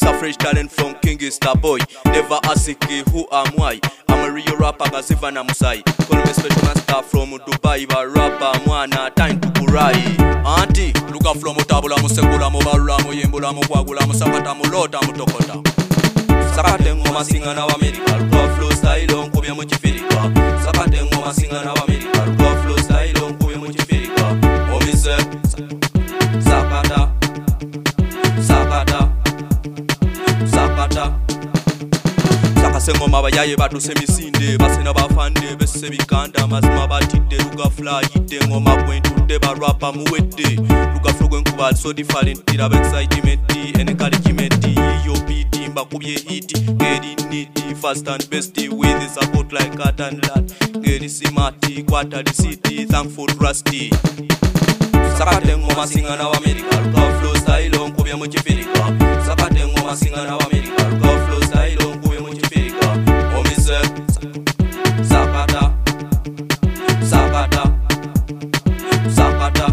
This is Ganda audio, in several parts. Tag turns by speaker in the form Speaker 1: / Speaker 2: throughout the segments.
Speaker 1: a fresh talent from King Starboy. Never ask who am I. I'm a real rapper, Gazivana Musai. Call me special master from Dubai. Ba rapper, mwana, time to kurai. Auntie, luka flow mutabula musekula mubalula muyembula mubwagula musakata mulota mutokota. Sakate ngoma singa na America, luka flow style onkubye mu kifirika. Sakate ngoma singa na America, luka flow style onkubye mu kifirika. Omise Sakata Sakata Sakata Sakase ngoma bayaye batuse misinde basena bafande bese bikanda mazima batide luka fly ite ngoma kwentudde ba rapper muwedde luka flow gwenkuba so different ira excitement and encouragement yo beat mbakubye hit get it fast and best with the support like cat and lad get smart quarter the city thankful rusty. Sakate ngoma singa na America, luka flow style onkubye mu kifirika. Sakate ngoma singa na America, luka flow style onkubye mu kifirika. Omise Sakata Sakata Sakata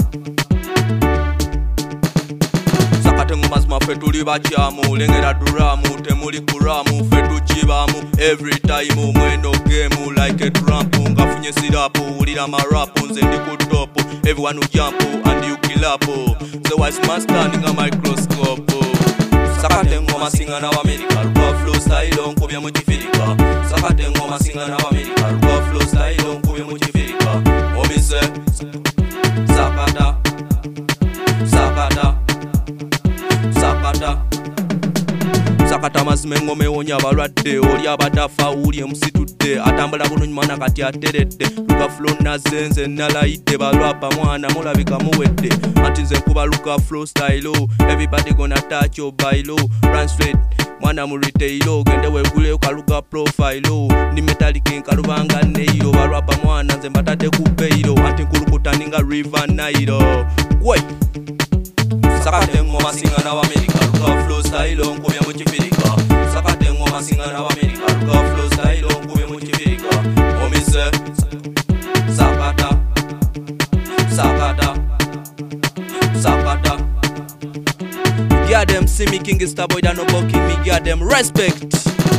Speaker 1: Sakate ngoma zima fe tuli bakyamu lengera duramu temuli kuramu fe tukibamu every time mwendo game like a trump ngafunye sirapu ulira marapu nze ndi ku top. Everyone who jump and you kill up. The wise man standing a microscope. Sakate ngoma singa na America, luka flow style onkubye mu kifirika. Sakate ngoma singa na America, luka flow style onkubye mu kifirika. Omise Sakata Sakata Sakata Sakata mazime ngome wonya abalwadde oli abatafa uli emusitudde atambula bulungi mwana kati ateredde luka flow nazenze nalayidde balwapa mwana mulabika muwedde anti nze nkuba luka flow style everybody gonna touch your bailo run straight mwana mu retail gende wegule ukaluka profile ni metallic nkalubanga neiro balwapa mwana nze mbatadde ku bailo anti nkulukuta ninga river nairo wait. Sakate ngoma singa na America, luka flow style onkubye mu kifirika. Sakate ngoma singa na America, luka flow style onkubye mu kifirika. Omise Sakata Sakata Sakata. Give them see me King Starboy, that no bucking me, give them respect.